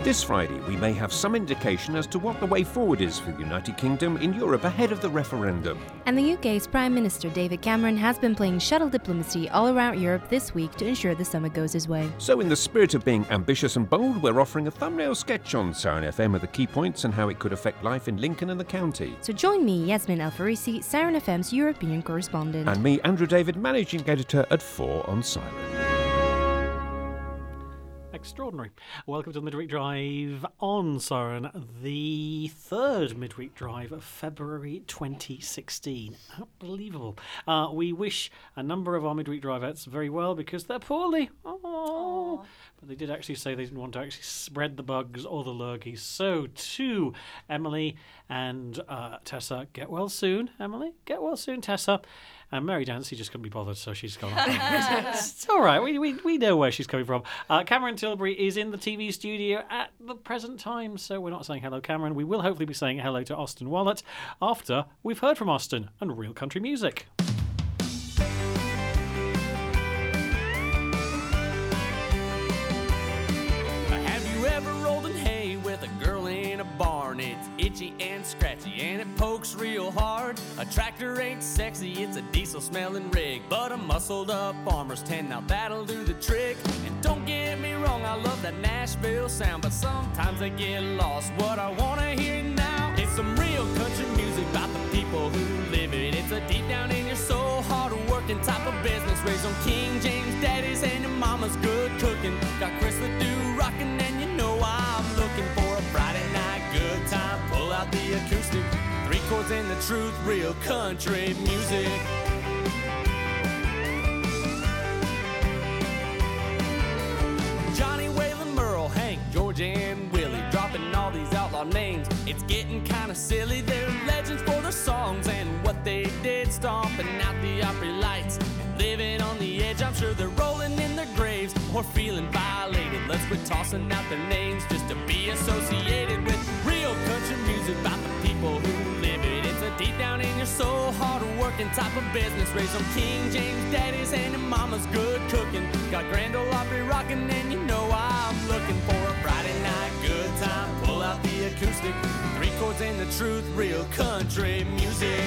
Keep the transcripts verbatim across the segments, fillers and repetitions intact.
This Friday, we may have some indication as to what the way forward is for the United Kingdom in Europe ahead of the referendum. And the U K's Prime Minister David Cameron has been playing shuttle diplomacy all around Europe this week to ensure the summit goes his way. So in the spirit of being ambitious and bold, we're offering a thumbnail sketch on Saran F M of the key points and how it could affect life in Lincoln and the county. So join me, Yasmin Al-Farisi, Saran F M's European correspondent. And me, Andrew David, managing editor at four on Siren. Extraordinary. Welcome to the Midweek Drive on Siren, the third Midweek Drive of February twenty sixteen. Unbelievable. Uh, we wish a number of our Midweek Driveettes very well because they're poorly. Oh. But they did actually say they didn't want to actually spread the bugs or the lurgies. So to Emily and uh, Tessa, get well soon, Emily. Get well soon, Tessa. And Mary Dancy just couldn't be bothered, so she's gone off. it's, it's all right. We, we we know where she's coming from. Uh, Cameron Tilbury is in the T V studio at the present time, so we're not saying hello, Cameron. We will hopefully be saying hello to Austin Wallet after we've heard from Austin and real country music. Have you ever rolled in hay with a girl in a barn? It's itchy and scratchy and it pokes real hard. A tractor ain't sexy, it's a diesel smelling rig, but a muscled up farmer's ten, now that'll do the trick. And don't get me wrong, I love that Nashville sound, but sometimes I get lost. What I wanna hear now is some real country music about the people who live it. It's a deep down in your soul, hard working type of business, raised on King James daddies and your mama's good cooking. Got Chris the Do rockin', and you know I'm looking for a Friday night good time. Pull out the acoustic, three chords and the truth, real country music. Johnny, Waylon, Merle, Hank, George, and Willie, dropping all these outlaw names. It's getting kind of silly. They're legends for their songs and what they did, stomping out the Opry lights, living on the edge. I'm sure they're rolling in their graves or feeling violated. Let's quit tossing out their names just to be associated with real country music about the people who live it. It's a deep down in your soul, hard working type of business, raised on King James daddies and your mama's good cooking. Got Grand Ole Opry rocking, and you know I'm looking for a Friday night good time. Pull out the acoustic, three chords and the truth, real country music.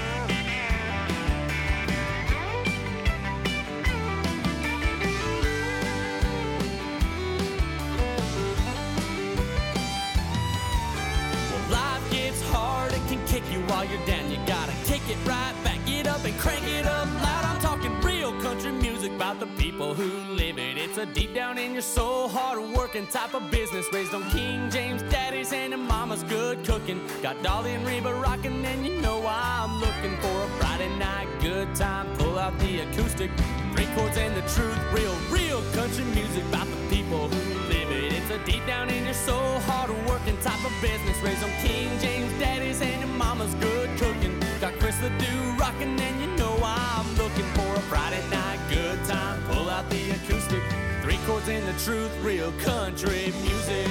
Kick you while you're down, you gotta kick it right back, get up and crank it up loud. I'm talking real country music about the people who live it. It's a deep down in your soul, hard working type of business, raised on King James daddies and your mama's good cooking. Got Dolly and Reba rocking, and you know I'm looking for a Friday night good time. Pull out the acoustic, three chords and the truth, real, real country music about the people who live it. It's a deep down in your soul, hard working type of business, raised on King James daddies and your mama's good cooking. Got Chris the Do rocking, and you know I'm looking for a Friday night good time. Pull out the acoustic, three chords and the truth, real country music.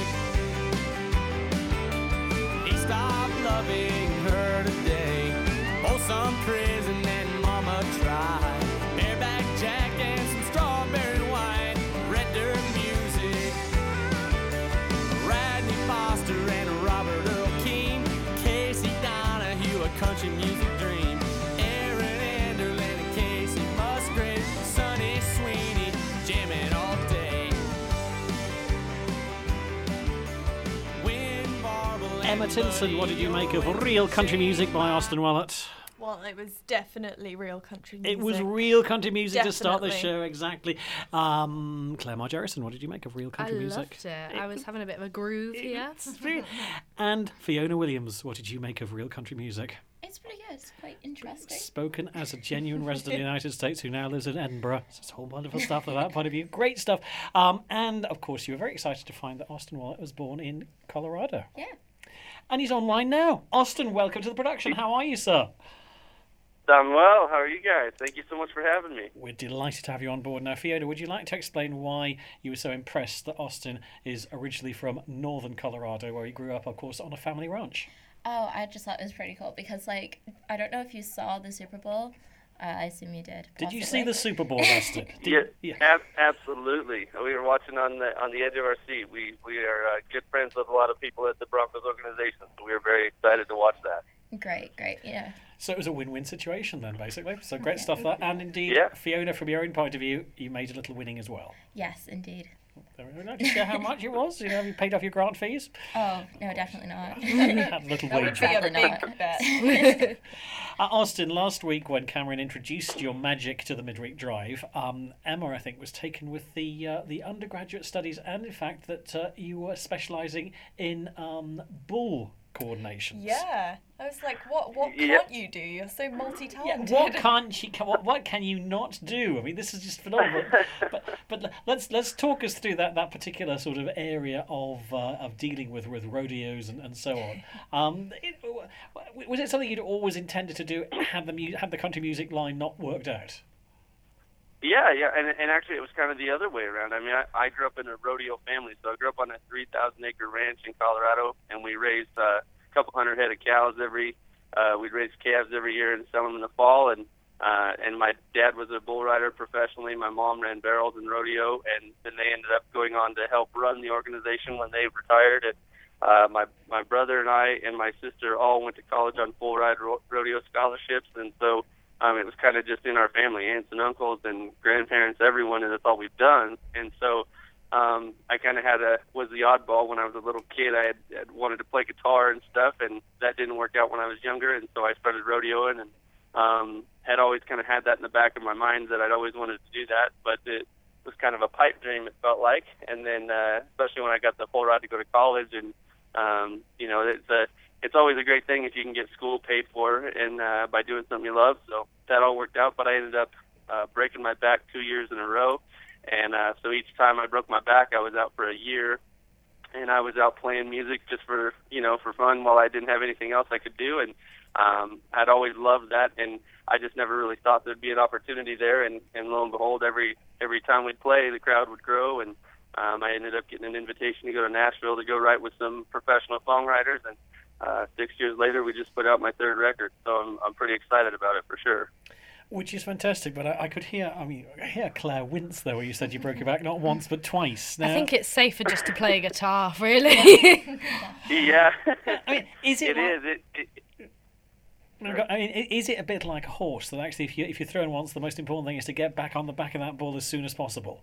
He stopped loving her today, Folsom Prison and mama tried. Bareback Jack and some strawberry wine, red dirt music. Radney Foster and Robert Earl King, Casey Donahue, a country music dream. Aaron Anderland and Casey Musgrave, Sonny Sweeney, jamming all day. Wind, Barble, Emma Tinson, what did you make of real country music by Austin Wallet? Well, it was definitely real country music. It was real country music Definitely. to start the show, exactly. Um, Claire Margerison, what did you make of real country I music? loved it. I was having a bit of a groove here. And Fiona Williams, what did you make of real country music? It's pretty good. It's quite interesting. Spoken as a genuine resident of the United States who now lives in Edinburgh. So it's all wonderful stuff from that point of view. Great stuff. Um, and, of course, you were very excited to find that Austin Wallet was born in Colorado. Yeah. And he's online now. Austin, welcome to the production. How are you, sir? I'm well. How are you guys? Thank you so much for having me. We're delighted to have you on board. Now, Fiona, would you like to explain why you were so impressed that Austin is originally from northern Colorado, where he grew up, of course, on a family ranch? Oh, I just thought it was pretty cool because, like, I don't know if you saw the Super Bowl, Uh, I assume you did. Did you possibly. see the Super Bowl, Austin? Yeah, yeah. ab- absolutely. We were watching on the on the edge of our seat. We we are uh, good friends with a lot of people at the Broncos organization, so we were very excited to watch that. Great, great, yeah. So it was a win-win situation then, basically. So great stuff there. And indeed, Yeah. Fiona, from your own point of view, you made a little winning as well. Yes, indeed. Would you share how much it was? You know, have you paid off your grant fees? Oh, no, definitely not. Had a little That would wage. be a Probably big not. bet. Uh, Austin, last week when Cameron introduced your magic to the Midweek Drive, um, Emma, I think, was taken with the uh, the undergraduate studies and, in fact, that uh, you were specialising in um, bull coordinations. Yeah. I was like, what What Yeah. can't you do? You're so Yeah, multi-talented. what can't you? What, what can you not do? I mean, this is just phenomenal. but but let's let's talk us through that, that particular sort of area of uh, of dealing with, with rodeos and, and so on. Um, it, was it something you'd always intended to do? Had the mu- had the country music line not worked out? Yeah, yeah, and and actually it was kind of the other way around. I mean, I, I grew up in a rodeo family, so I grew up on a three thousand acre ranch in Colorado, and we raised uh, a couple hundred head of cows every. Uh, we'd raise calves every year and sell them in the fall, and uh, and my dad was a bull rider professionally. My mom ran barrels and rodeo, and then they ended up going on to help run the organization when they retired. And uh, my my brother and I and my sister all went to college on full ride ro- rodeo scholarships, and so. Um, it was kind of just in our family, aunts and uncles and grandparents, everyone, and that's all we've done. And so um, I kind of had a was the oddball when I was a little kid. I had, had wanted to play guitar and stuff, and that didn't work out when I was younger. And so I started rodeoing, and um, had always kind of had that in the back of my mind that I'd always wanted to do that. But it was kind of a pipe dream, it felt like. And then, uh, especially when I got the full ride to go to college, and um, you know, it's a it's always a great thing if you can get school paid for and uh, by doing something you love. So that all worked out, but I ended up uh, breaking my back two years in a row. And uh, so each time I broke my back, I was out for a year, and I was out playing music just for, you know, for fun while I didn't have anything else I could do. And um, I'd always loved that, and I just never really thought there'd be an opportunity there. And, and lo and behold, every every time we'd play, the crowd would grow, and um, I ended up getting an invitation to go to Nashville to go write with some professional songwriters. And Uh, six years later, we just put out my third record, so I'm I'm pretty excited about it for sure. Which is fantastic, but I, I could hear, I mean, I hear Claire wince there where you said you broke your back not once but twice. Now, I think it's safer just to play guitar, really. Yeah, I mean, is it? it like, is. It, it, I mean, i- is it a bit like a horse that actually, if you if you're thrown once, the most important thing is to get back on the back of that bull as soon as possible?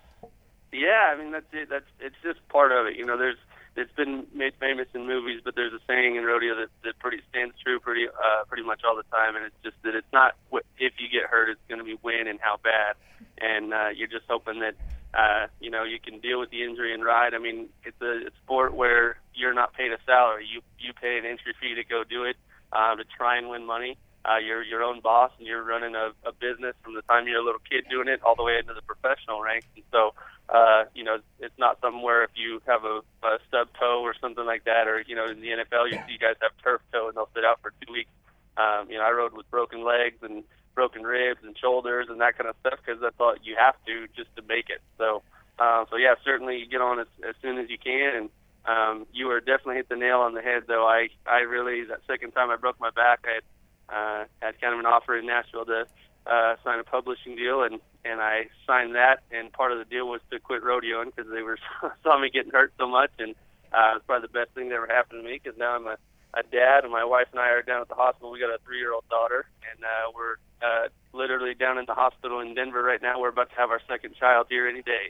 yeah, I mean that's it. That's it's just part of it. You know, there's it's been made famous in movies, but there's a saying in rodeo that, that pretty stands true pretty uh, pretty much all the time, and it's just that it's not what, if you get hurt, it's going to be when and how bad, and uh, you're just hoping that uh, you know you can deal with the injury and ride. I mean, it's a, a sport where you're not paid a salary; you you pay an entry fee to go do it uh, to try and win money. Uh, you're your own boss, and you're running a, a business from the time you're a little kid doing it all the way into the professional ranks. And so, uh, you know, it's not somewhere if you have a, a stub toe or something like that, or, you know, in the N F L, you see guys have turf toe and they'll sit out for two weeks. Um, you know, I rode with broken legs and broken ribs and shoulders and that kind of stuff because that's all you have to just to make it. So, uh, so yeah, certainly you get on as, as soon as you can. And um, you were definitely hit the nail on the head, though. I, I really, that second time I broke my back, I had Uh, had kind of an offer in Nashville to uh, sign a publishing deal, and, and I signed that, and part of the deal was to quit rodeoing because they were saw me getting hurt so much, and uh, it's probably the best thing that ever happened to me because now I'm a, a dad, and my wife and I are down at the hospital. We got a three-year-old daughter, and uh, we're uh, literally down in the hospital in Denver right now. We're about to have our second child here any day.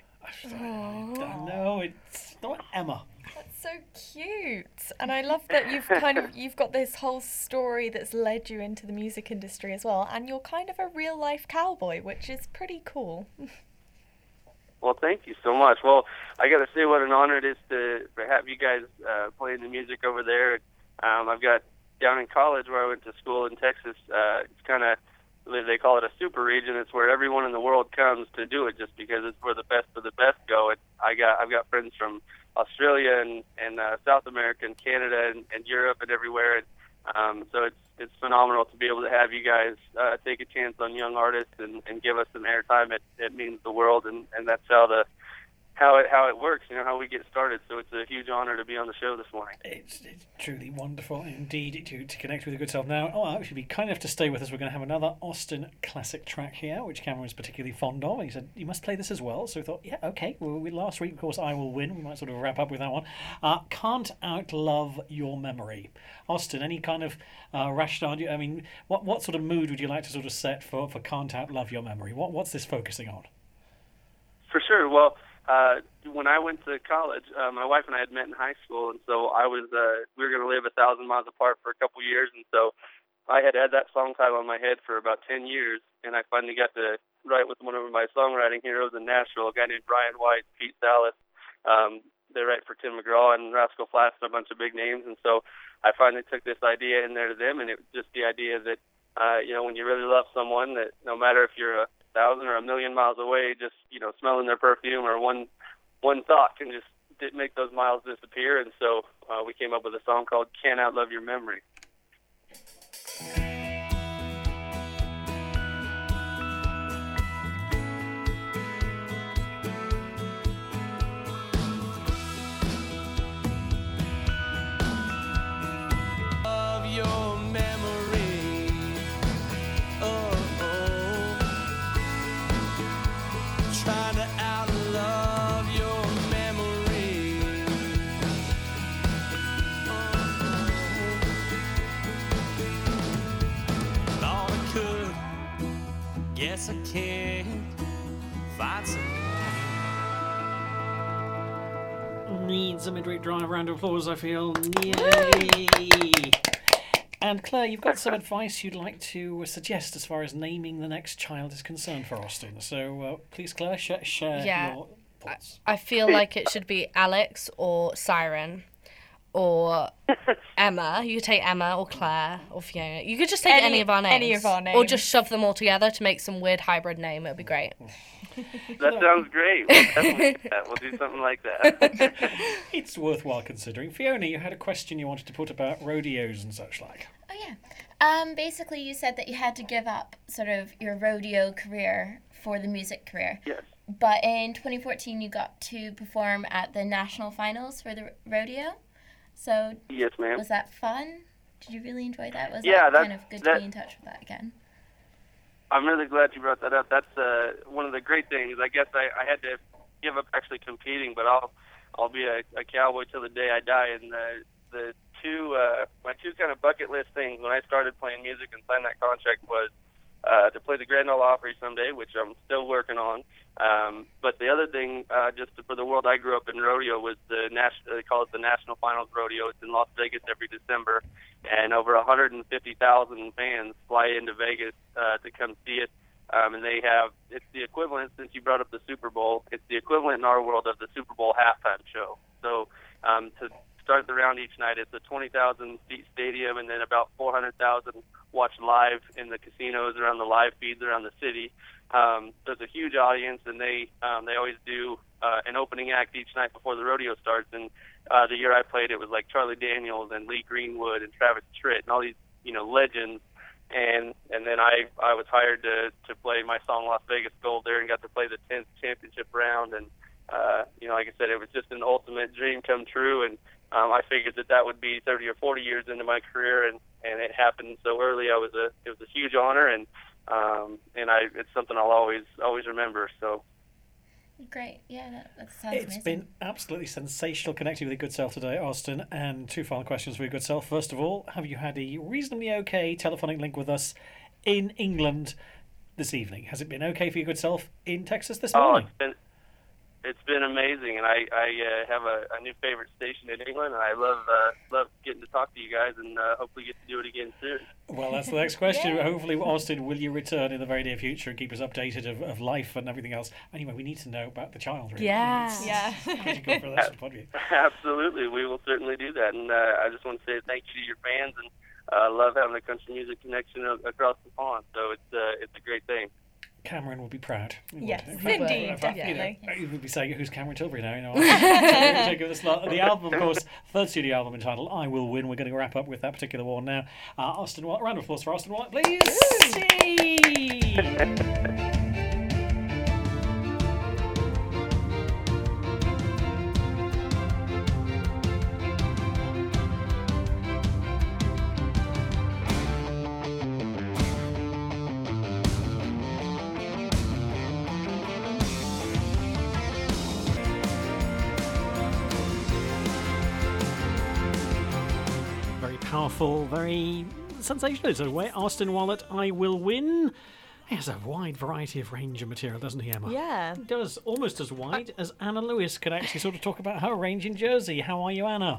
No, it's not Emma. That's so cute, and I love that you've kind of you've got this whole story that's led you into the music industry as well, and you're kind of a real life cowboy, which is pretty cool. Well, thank you so much. Well, I got to say what an honor it is to have you guys uh, playing the music over there. Um, I've got down in college where I went to school in Texas. Uh, it's kind of they call it a super region. It's where everyone in the world comes to do it, just because it's where the best of the best go. And I got I've got friends from Australia and and uh, South America and Canada and, and Europe and everywhere. And um, so it's it's phenomenal to be able to have you guys uh, take a chance on young artists and, and give us some airtime. It it means the world, and, and that's how the how it how it works, you know, how we get started. So it's a huge honor to be on the show this morning. It's, it's truly wonderful indeed to, to connect with your good self. Now, oh, actually, be kind enough to stay with us. We're going to have another Austin classic track here, which Cameron was particularly fond of. He said, you must play this as well. So we thought, yeah, okay. Well, we, last week, of course, I Will Win. We might sort of wrap up with that one. Uh, Can't Outlove Your Memory. Austin, any kind of uh, rationale? I mean, what, what sort of mood would you like to sort of set for, for Can't Outlove Your Memory? What, what's this focusing on? For sure. Well, Uh, when I went to college, uh, my wife and I had met in high school, and so I was uh, we were going to live a thousand miles apart for a couple years, and so I had had that song title in my head for about ten years, and I finally got to write with one of my songwriting heroes in Nashville, a guy named Brian White, Pete Salas. Um, they write for Tim McGraw and Rascal Flatts and a bunch of big names, and so I finally took this idea in there to them, and it was just the idea that uh, you know, when you really love someone, that no matter if you're a thousand or a million miles away, just, you know, smelling their perfume or one one thought can just did make those miles disappear. And so uh, we came up with a song called Can't Outlove Your Memory. Of your memory, oh, oh. Trying to outlove your memory, oh, oh. Thought I could, guess I can't find some. Needs a midweek drive. Round of applause, I feel. Yay! And Claire, you've got some advice you'd like to suggest as far as naming the next child is concerned for Austin. So uh, please, Claire, sh- share Yeah. your thoughts. I feel like it should be Alex or Siren or Emma. You could take Emma or Claire or Fiona. You could just take any, Any- of our names. any of our Or names. just shove them all together to make some weird hybrid name. It would be great. That sounds great. We'll definitely do that. We'll do something like that. It's worthwhile considering. Fiona, you had a question you wanted to put about rodeos and such like. Oh yeah. Um, basically, you said that you had to give up sort of your rodeo career for the music career. Yes. But in twenty fourteen, you got to perform at the national finals for the rodeo. So Yes, ma'am. was that fun? Did you really enjoy that? Was Yeah, that that- kind of good that- to be in touch with that again? I'm really glad you brought that up. That's uh, one of the great things. I guess I, I had to give up actually competing, but I'll I'll be a, a cowboy till the day I die. And the the two uh, my two kind of bucket list things when I started playing music and signed that contract was uh, to play the Grand Ole Opry someday, which I'm still working on. Um, but the other thing, uh, just for the world I grew up in rodeo, was the national. They call it the National Finals Rodeo. It's in Las Vegas every December, and over one hundred fifty thousand fans fly into Vegas uh, to come see it. Um, and they have, it's the equivalent, since you brought up the Super Bowl, it's the equivalent in our world of the Super Bowl halftime show. So um, to start the round each night, it's a twenty thousand seat stadium, and then about four hundred thousand watch live in the casinos around the live feeds around the city. Um, there's a huge audience, and they um, they always do uh, an opening act each night before the rodeo starts. And uh, the year I played, it was like Charlie Daniels and Lee Greenwood and Travis Tritt and all these, you know, legends. And and then I, I was hired to, to play my song Las Vegas Gold there and got to play the tenth championship round. And, uh, you know, like I said, it was just an ultimate dream come true. And um, I figured that that would be thirty or forty years into my career, and, and it happened so early. I was a It was a huge honor, and um, and I it's something I'll always always remember. So. Great. Yeah, that, that sounds It's amazing. been absolutely sensational connecting with your good self today, Austin. And two final questions for your good self. First of all, have you had a reasonably okay telephonic link with us in England this evening? Has it been okay for your good self in Texas this Oh, morning? it's been it's been amazing, and I I uh, have a, a new favorite station in England, and I love uh, love getting to talk to you guys, and uh, hopefully get to do it again soon. Well, that's the next question. Hopefully, Austin, will you return in the very near future and keep us updated of, of life and everything else? Anyway, we need to know about the child, really. Yeah. It's- Yeah. it's pretty good for that point of view. Absolutely, we will certainly do that, and uh, I just want to say thank you to your fans, and uh, love having a country music connection a- across the pond. So it's uh, it's a great thing. Cameron will be proud. He would. Yes, In fact, indeed, in fact, you know, definitely. he would be saying, who's Cameron Tilbury now? You know, so take this lot. The album, of course, third studio album entitled I Will Win. We're going to wrap up with that particular one now. Uh, Austin White, round of applause for Austin White, please. Yay! powerful, very sensational. It's a way Austin Wallet, I Will Win. He has a wide variety of range of material, doesn't he, Emma? Yeah. He does, almost as wide as Anna Lewis could actually sort of talk about her range in Jersey. How are you, Anna?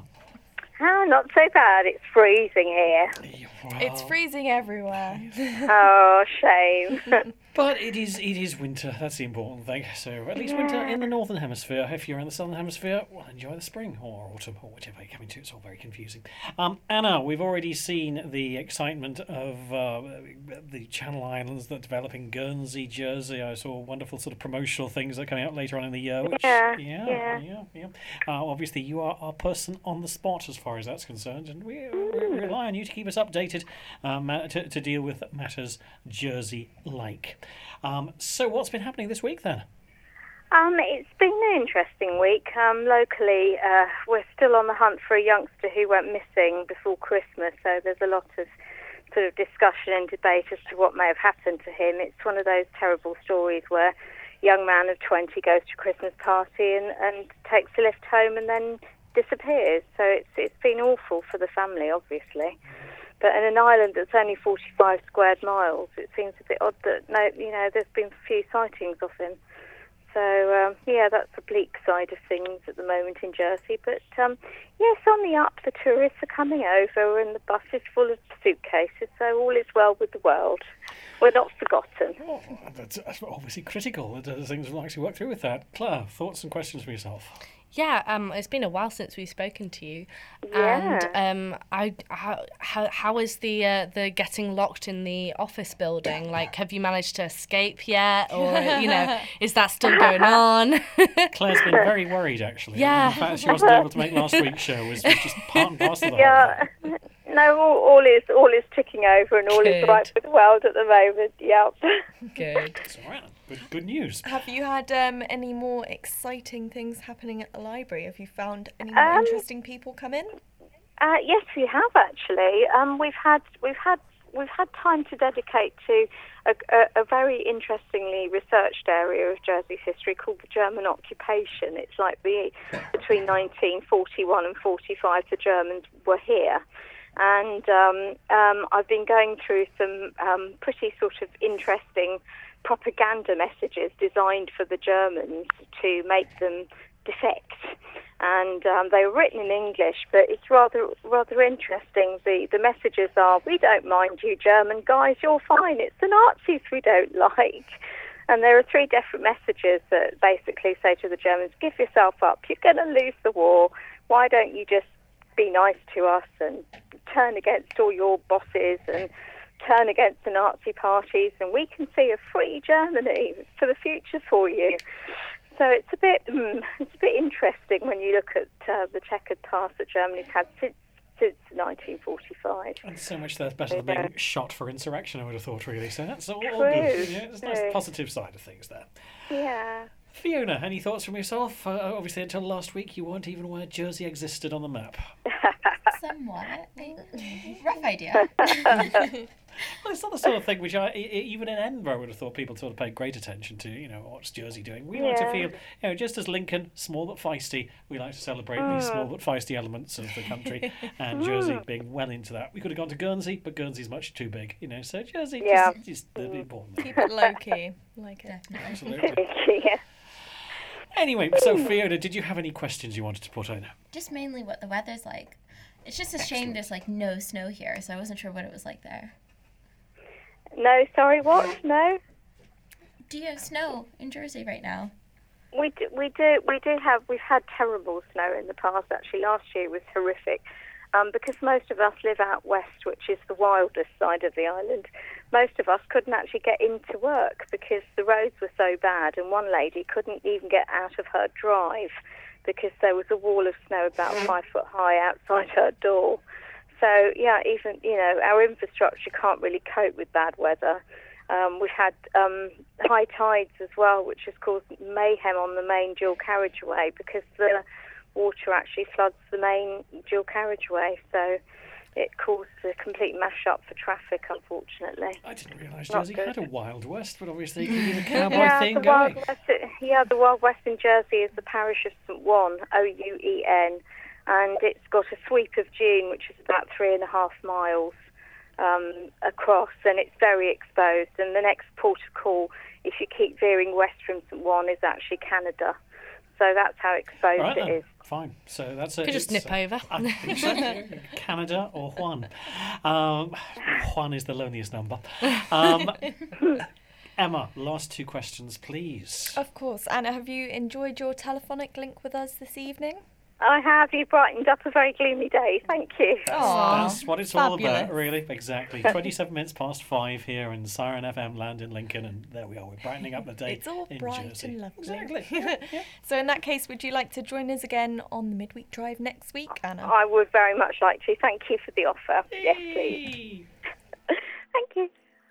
Oh, not so bad. It's freezing here. Wow. It's freezing everywhere. Oh, shame. But it is it is winter, that's the important thing. So at least winter in the northern hemisphere. If you're in the southern hemisphere, well, enjoy the spring or autumn or whichever you're coming to. It's all very confusing. Um, Anna, we've already seen the excitement of uh, the Channel Islands that are developing Guernsey, Jersey. I saw wonderful sort of promotional things that are coming out later on in the year. Which, Yeah, yeah, yeah. yeah. yeah. Uh, obviously, you are our person on the spot as far as that's concerned, and we, we rely on you to keep us updated um, to, to deal with matters Jersey-like. Um, so what's been happening this week then? Um, it's been an interesting week. Um, locally, uh, we're still on the hunt for a youngster who went missing before Christmas, so there's a lot of sort of discussion and debate as to what may have happened to him. It's one of those terrible stories where a young man of twenty goes to a Christmas party and, and takes a lift home and then disappears. So it's it's been awful for the family, obviously. But in an island that's only forty-five square miles, it seems a bit odd that no, you know, there's been few sightings of him. So um, yeah, that's the bleak side of things at the moment in Jersey. But um, yes, on the up, the tourists are coming over, and the bus is full of suitcases. So all is well with the world. We're not forgotten. Oh, that's, that's obviously critical that things will actually work through with that. Claire, thoughts and questions for yourself? Yeah, um, it's been a while since we've spoken to you, Yeah. and um, I how how how is the uh, the getting locked in the office building? Like, have you managed to escape yet, or you know, is that still going on? Claire's been very worried, actually. Yeah. In fact, she wasn't able to make last week's show. It was just part and parcel of the whole Yeah. thing. No, all, all is all is ticking over, and all Good. is right with the world at the moment. Yep. Good. It's all right. Good, good news. Have you had um, any more exciting things happening at the library? Have you found any more Um, interesting people come in? Uh, yes, we have actually. Um, we've had we've had we've had time to dedicate to a, a, a very interestingly researched area of Jersey's history called the German occupation. It's like the between nineteen forty-one and forty-five, the Germans were here. And um, um, I've been going through some um, pretty sort of interesting propaganda messages designed for the Germans to make them defect. And um, they were written in English, but it's rather rather interesting. The, the messages are, we don't mind you German guys, you're fine. It's the Nazis we don't like. And there are three different messages that basically say to the Germans, give yourself up, you're going to lose the war. Why don't you just be nice to us and turn against all your bosses and turn against the Nazi parties, and we can see a free Germany for the future for you. So it's a bit mm, it's a bit interesting when you look at uh, the checkered past that Germany's had since since nineteen forty-five. And so much that's better than being shot for insurrection, I would have thought, really. So that's all, all True, good. Yeah, there's a nice true. positive side of things there. Yeah. Fiona, any thoughts from yourself? Uh, obviously, until last week, you weren't even aware Jersey existed on the map. Somewhat. Rough idea. Well, it's not the sort of thing which I, e- e- even in Edinburgh, I would have thought people sort of paid great attention to. You know, what's Jersey doing? We like to Yeah. feel, you know, just as Lincoln, small but feisty, we like to celebrate these small but feisty elements of the country. And Jersey being well into that. We could have gone to Guernsey, but Guernsey's much too big. You know, so Jersey Yeah. just, just the the important. Keep it low key. Like it. Absolutely. Yeah. Anyway, so Fiona, did you have any questions you wanted to put in? Just mainly what the weather's like. It's just a shame there's like no snow here, so I wasn't sure what it was like there. No, sorry, what? No? Do you have snow in Jersey right now? We do, we do, we do have, we've had terrible snow in the past, actually. Last year was horrific. Um, because most of us live out west, which is the wildest side of the island, most of us couldn't actually get into work because the roads were so bad, and one lady couldn't even get out of her drive because there was a wall of snow about five foot high outside her door. So, yeah, even, you know, our infrastructure can't really cope with bad weather. Um, we've had um, high tides as well, which has caused mayhem on the main dual carriageway because the water actually floods the main dual carriageway. So it caused a complete mash-up for traffic, unfortunately. I didn't realise Not Jersey good. had a Wild West, but obviously you can do the cowboy Yeah, thing the Wild going. West, yeah, the Wild West in Jersey is the parish of Saint Juan, O U E N, and it's got a sweep of dune, which is about three and a half miles um, across, and it's very exposed. And the next port of call, if you keep veering west from Saint Juan, is actually Canada. So that's how exposed Right, it then. is. Fine. So that's it. Could just It's, nip uh, over. I think so. Canada or Juan. Um, Juan is the loneliest number. Um, Emma, last two questions, please. Of course. Anna, have you enjoyed your telephonic link with us this evening? I have. You brightened up a very gloomy day. Thank you. Aw, That's what it's all fabulous. about, really. Exactly. twenty-seven minutes past five here in Siren F M land in Lincoln, and there we are. We're brightening up the day It's all in bright Jersey. and lovely. Exactly. Yeah, yeah. So in that case, would you like to join us again on the midweek drive next week, Anna? I would very much like to. Thank you for the offer. Yes, please. Thank you.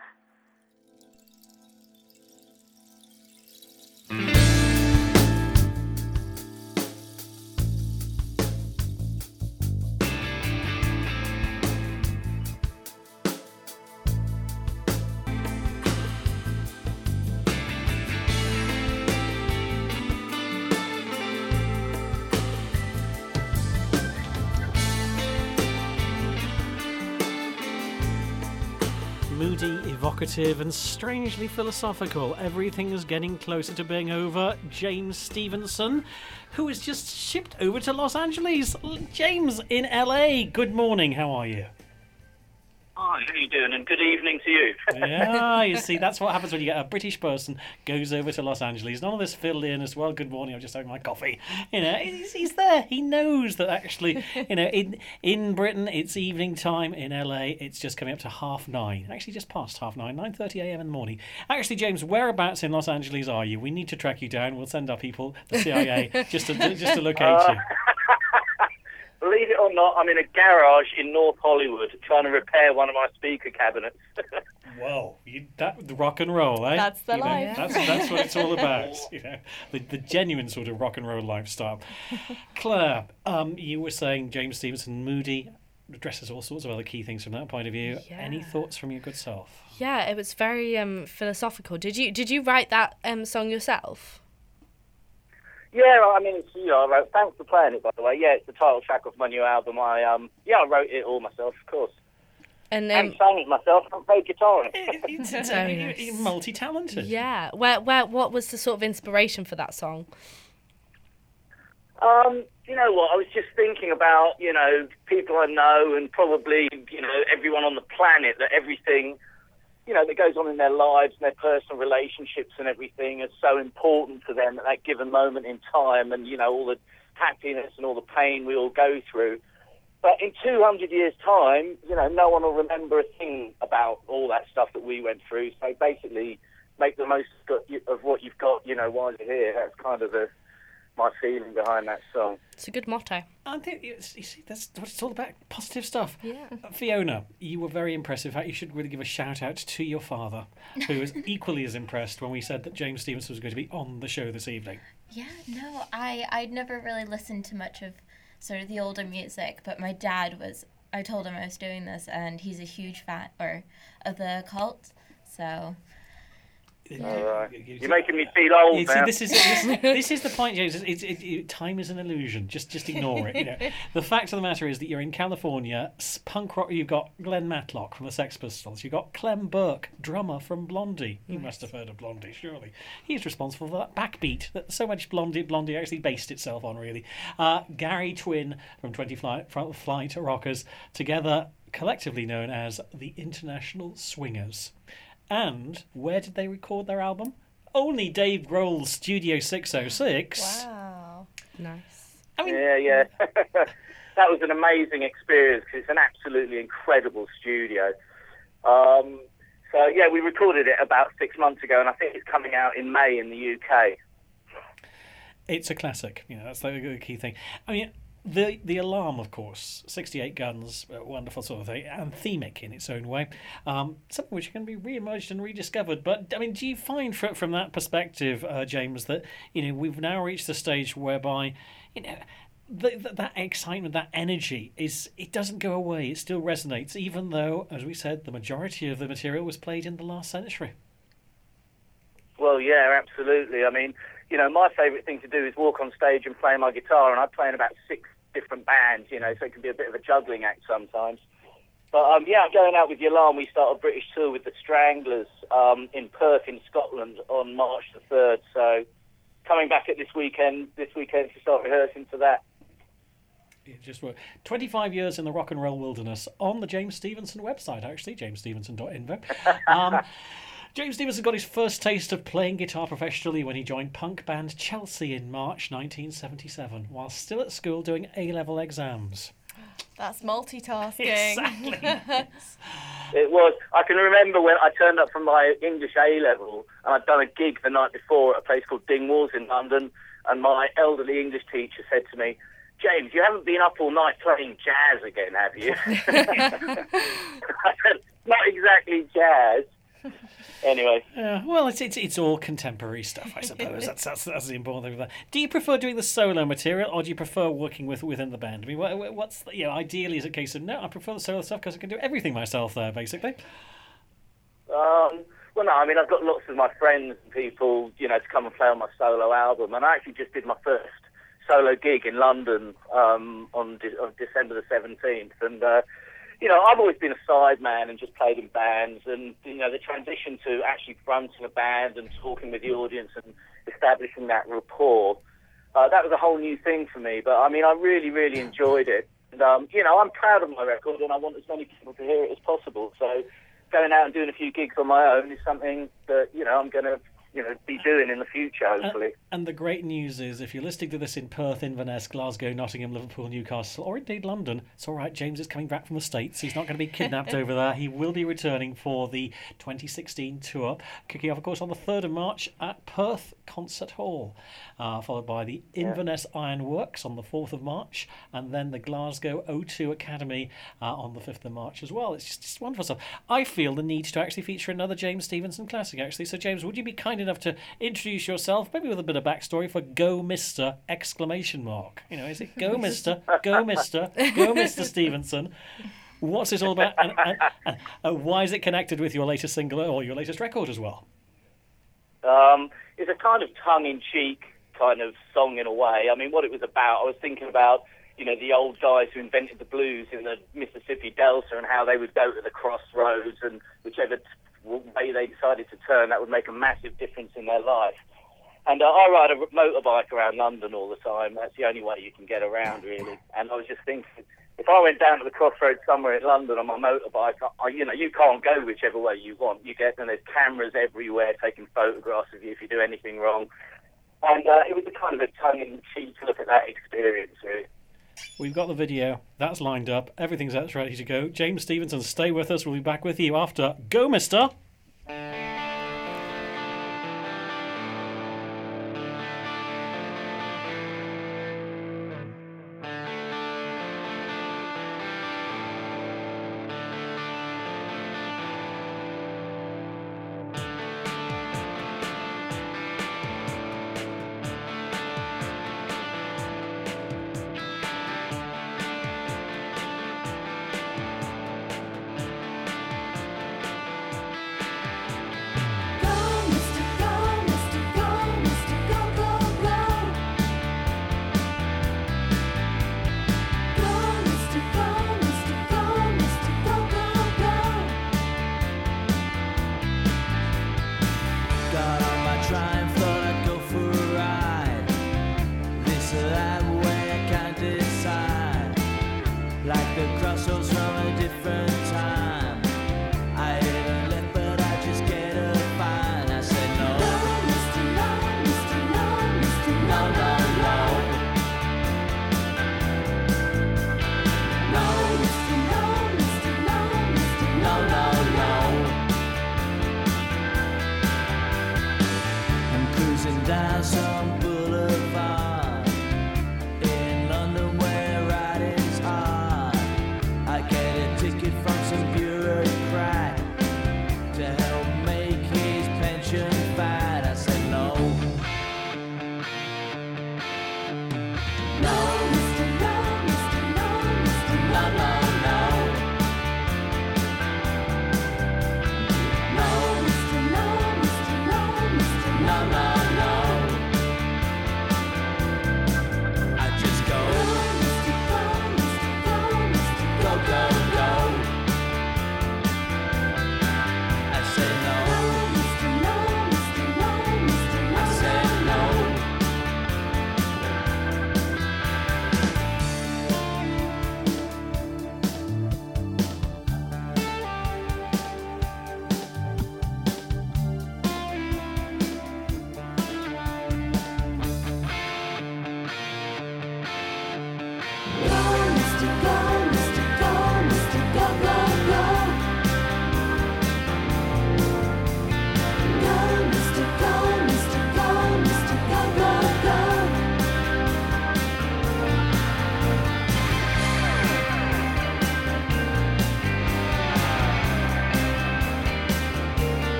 Moody, evocative, and strangely philosophical. Everything is getting closer to being over. James Stevenson, who is just shipped over to Los Angeles. L- James in L A. Good morning. How are you? Hi, how you doing? And good evening to you. Yeah, you see, that's what happens when you get a British person goes over to Los Angeles. None of this filled in as well. Good morning, I'm just having my coffee. You know, he's, he's there. He knows that actually, you know, in in Britain it's evening time. In L A it's just coming up to half nine. Actually, just past half nine, nine thirty a.m. in the morning. Actually, James, whereabouts in Los Angeles are you? We need to track you down. We'll send our people, the C I A, just to just to locate Uh, you. Believe it or not, I'm in a garage in North Hollywood trying to repair one of my speaker cabinets. Whoa, you, that the rock and roll, eh? That's the You know, life. that's that's what it's all about. You know, the the genuine sort of rock and roll lifestyle. Claire, um, you were saying James Stevenson, moody, addresses all sorts of other key things from that point of view. Yeah. Any thoughts from your good self? Yeah, it was very um, philosophical. Did you did you write that um, song yourself? Yeah, I mean, it's, you know, I wrote, thanks for playing it, by the way. Yeah, it's the title track of my new album. I um, yeah, I wrote it all myself, of course. And And um, sang it myself and played guitar on it. It's, it's, Very you're- nice. you're multi-talented. yeah, where where what was the sort of inspiration for that song? Um, you know what? I was just thinking about, you know, people I know and probably, you know, everyone on the planet, that everything, you know, that goes on in their lives and their personal relationships and everything is so important to them at that given moment in time, and, you know, all the happiness and all the pain we all go through. But in two hundred years' time, you know, no one will remember a thing about all that stuff that we went through. So basically, make the most of what you've got, you know, while you're here. That's kind of the my feeling behind that song. It's a good motto. I think it's, you see, that's what it's all about. Positive stuff. Yeah. Uh, Fiona, you were very impressive. In fact, you should really give a shout out to your father, who was equally as impressed when we said that James Stevenson was going to be on the show this evening. Yeah, no, I I'd never really listened to much of sort of the older music, but my dad was. I told him I was doing this, and he's a huge fan or of the Cult, so. All right. You're making me feel old You see, now. this is this, this is the point, James. It's, it, it, time is an illusion. Just just ignore it. You know, the fact of the matter is that you're in California. s- Punk rock. You've got Glenn Matlock from the Sex Pistols. You've got Clem Burke, drummer from Blondie. You must have heard of Blondie, surely. He's responsible for that backbeat that so much Blondie Blondie actually based itself on. Really, uh, Gary Twin from Twenty Flight, Flight Rockers, together collectively known as the International Swingers. And where did they record their album? Only Dave Grohl's Studio six oh six. Wow. Nice. I mean, Yeah, yeah. That was an amazing experience because it's an absolutely incredible studio. Um, so, yeah, we recorded it about six months ago, and I think it's coming out in May in the U K. it's a classic. You know, that's the, the key thing. I mean, the the Alarm, of course, sixty-eight guns, a wonderful sort of thing, anthemic in its own way. Um, something which can be re-emerged and rediscovered. But I mean, do you find from from that perspective, uh, James, that you know we've now reached the stage whereby you know. The, the, that excitement, that energy, is it doesn't go away. It still resonates, even though, as we said, the majority of the material was played in the last century. Well, yeah, absolutely. I mean, you know, my favourite thing to do is walk on stage and play my guitar, and I play in about sixteen different bands, you know, so it can be a bit of a juggling act sometimes. But, um, yeah, I'm going out with Yalan. We start a British tour with the Stranglers um, in Perth in Scotland on March the third. So coming back at this weekend, this weekend to start rehearsing for that. It just worked. twenty-five years in the rock and roll wilderness on the James Stevenson website, actually, james stevenson dot info. Um, James Stevenson got his first taste of playing guitar professionally when he joined punk band Chelsea in March nineteen seventy-seven, while still at school doing A-level exams. That's multitasking. Exactly. It was. I can remember when I turned up from my English A-level, and I'd done a gig the night before at a place called Dingwalls in London, and my elderly English teacher said to me, "James, you haven't been up all night playing jazz again, have you?" I said, "Not exactly jazz." Anyway. Uh, well, it's, it's it's all contemporary stuff, I suppose. that's, that's that's the important thing with that. Do you prefer doing the solo material, or do you prefer working with within the band? I mean, what, what's the, you know, ideally is it a case of no, I prefer the solo stuff because I can do everything myself there, basically. Um, well, no, I mean, I've got lots of my friends and people, you know, to come and play on my solo album, and I actually just did my first solo gig in London um, on, De- on December the seventeenth, and uh, you know, I've always been a sideman and just played in bands, and you know, the transition to actually fronting a band and talking with the audience and establishing that rapport, uh, that was a whole new thing for me. But I mean, I really, really enjoyed it, and um, you know, I'm proud of my record, and I want as many people to hear it as possible. So, going out and doing a few gigs on my own is something that you know I'm going to, you know, be doing in the future, hopefully. Uh, and the great news is, if you're listening to this in Perth, Inverness, Glasgow, Nottingham, Liverpool, Newcastle, or indeed London, it's all right. James is coming back from the States. He's not going to be kidnapped over there. He will be returning for the twenty sixteen tour, kicking off, of course, on the third of March at Perth Concert Hall, uh, followed by the Inverness yeah. Ironworks on the fourth of March, and then the Glasgow O two Academy uh, on the fifth of March as well. It's just, just wonderful stuff. I feel the need to actually feature another James Stevenson classic, actually. So, James, would you be kind enough to introduce yourself, maybe with a bit of backstory for Go Mister exclamation mark? You know, is it Go Mister, Go Mister, Go Mister Stevenson? What's it all about, and, and, and, and why is it connected with your latest single or your latest record as well? Um, it's a kind of tongue-in-cheek kind of song in a way. I mean, what it was about, I was thinking about, you know, the old guys who invented the blues in the Mississippi Delta and how they would go to the crossroads, and whichever way they decided to turn, that would make a massive difference in their life. And uh, I ride a motorbike around London all the time. That's the only way you can get around, really. And I was just thinking, if I went down to the crossroads somewhere in London on my motorbike, I, you know, you can't go whichever way you want. You get, and there's cameras everywhere taking photographs of you if you do anything wrong. And uh, it was a kind of a tongue-in-cheek look at that experience, really. We've got the video. That's lined up. Everything's that's ready to go. James Stevenson, stay with us. We'll be back with you after Go Mister.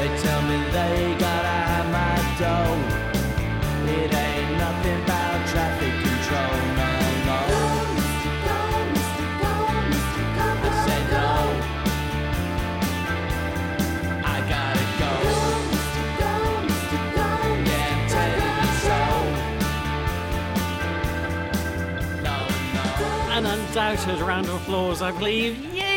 They tell me they gotta have my dough. It ain't nothing about traffic control, no, no. I said no. I gotta go. Yeah, I'm telling you so. No, no. An undoubted round of applause, I believe. Yay!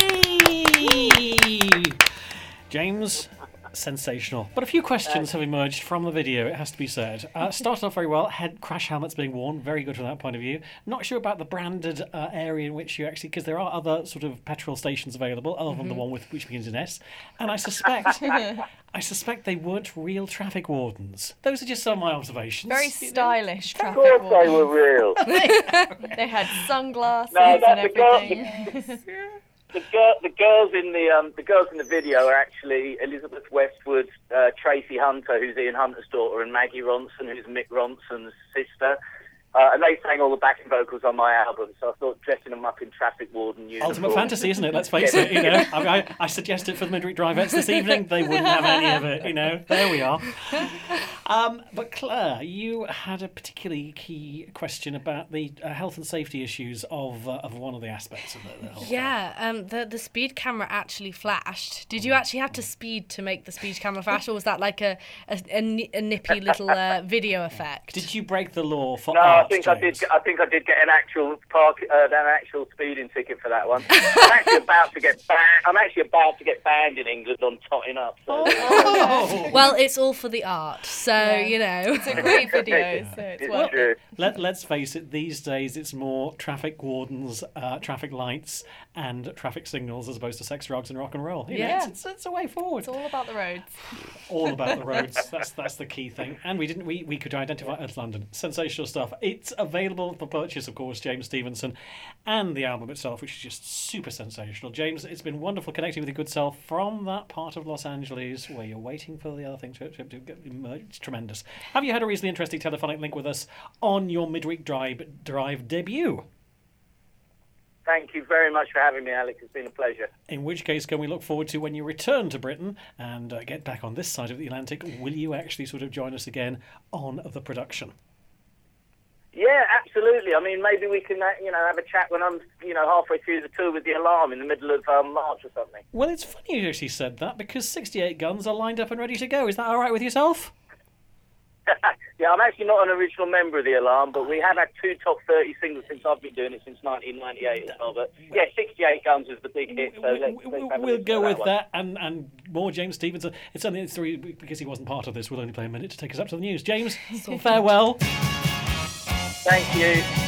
James, sensational. But a few questions have emerged from the video, it has to be said. Uh, started off very well, head crash helmets being worn, very good from that point of view. Not sure about the branded uh, area in which you actually, because there are other sort of petrol stations available, other than the one with which begins in S. And I suspect, I suspect they weren't real traffic wardens. Those are just some of my observations. Very stylish Of traffic course wardens. they were real. They had sunglasses No, and that's the girl- everything. The, girl, the girls in the um, the girls in the video are actually Elizabeth Westwood, uh, Tracy Hunter, who's Ian Hunter's daughter, and Maggie Ronson, who's Mick Ronson's sister. Uh, and they sang all the backing vocals on my album, so I thought dressing them up in traffic warden uniform. Ultimate fantasy, isn't it? Let's face it. You know, I, I, I suggested for the Midweek Drivettes this evening. They wouldn't have any of it. You know, there we are. Um, but Claire, you had a particularly key question about the uh, health and safety issues of uh, of one of the aspects of the, the whole. Yeah, um, the the speed camera actually flashed. Did you actually have to speed to make the speed camera flash, or was that like a a, a, ni- a nippy little uh, video effect? Did you break the law for No, art, I think James? I did. I think I did get an actual park, uh, an actual speeding ticket for that one. I'm actually about to get banned. I'm actually about to get banned in England on totting up. So. Oh. Well, it's all for the art, so Yeah. you know. It's a great video, so it's It's worth true. it. Let, let's face it, these days it's more traffic wardens, uh, traffic lights, and traffic signals as opposed to sex, drugs, and rock and roll. You know, Yeah. it's, it's, it's a way forward. It's all about the roads. All about the roads. That's that's the key thing. And we didn't. We, we could identify Earth London. Sensational stuff. It's available for purchase, of course. James Stevenson, and the album itself, which is just super sensational. James, it's been wonderful connecting with your good self from that part of Los Angeles where you're waiting for the other thing to, to, to get emerge. It's tremendous. Have you had a reasonably interesting telephonic link with us on your midweek drive drive debut? Thank you very much for having me, Alex. It's been a pleasure. In which case, can we look forward to when you return to Britain and uh, get back on this side of the Atlantic? Will you actually sort of join us again on the production? Yeah, absolutely. I mean, maybe we can, uh, you know, have a chat when I'm, you know, halfway through the tour with the Alarm in the middle of um, March or something. Well, it's funny you actually said that because sixty-eight guns are lined up and ready to go. Is that all right with yourself? Yeah, I'm actually not an original member of the Alarm, but we have had two top thirty singles since I've been doing it since nineteen ninety-eight as well. But yeah, sixty-eight guns was the big hit, so let's, let's have a We'll listen go to with one. that and, and more James Stevenson. It's only it's three because he wasn't part of this. We'll only play a minute to take us up to the news. James, farewell. Thank you.